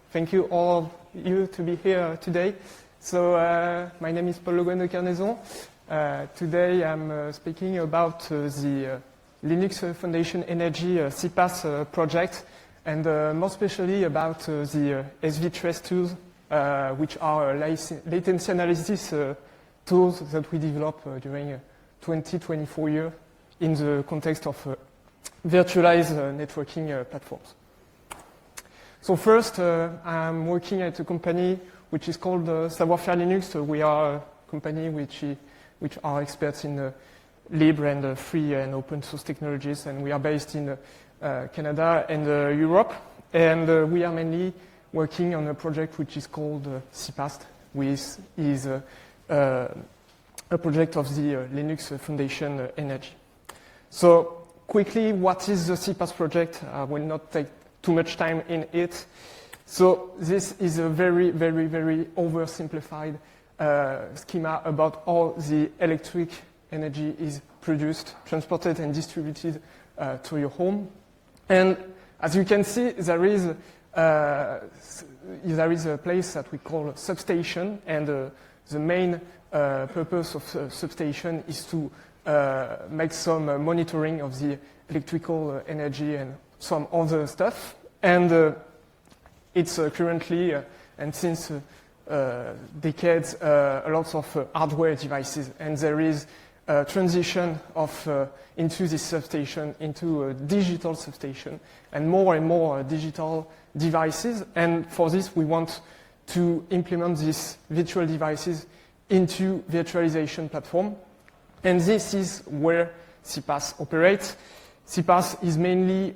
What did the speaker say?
Thank you all of you to be here today. So my name is Paul Le Guen de Carnaison. Today I'm speaking about the Linux Foundation Energy CPaaS project, and more especially about the SV-Trace tools, which are latency analysis tools that we developed during 2024 year in the context of virtualized networking platforms. So first, I'm working at a company which is called Savoir-Faire Linux. So we are a company which are experts in libre and free and open source technologies, and we are based in Canada and Europe. And we are mainly working on a project which is called CPaaS, which is a project of the Linux Foundation Energy. So quickly, what is the CPaaS project? I will not take too much time in it. So this is a very, very, very oversimplified schema about how the electric energy is produced, transported, and distributed to your home. And as you can see, there is a place that we call a substation, and the main purpose of substation is to make some monitoring of the electrical energy and some other stuff. And it's currently, and since decades, lots of hardware devices. And there is a transition into this substation, into a digital substation, and more digital devices. And for this, we want to implement these virtual devices into virtualization platform. And this is where CPaaS operates. CPaaS is mainly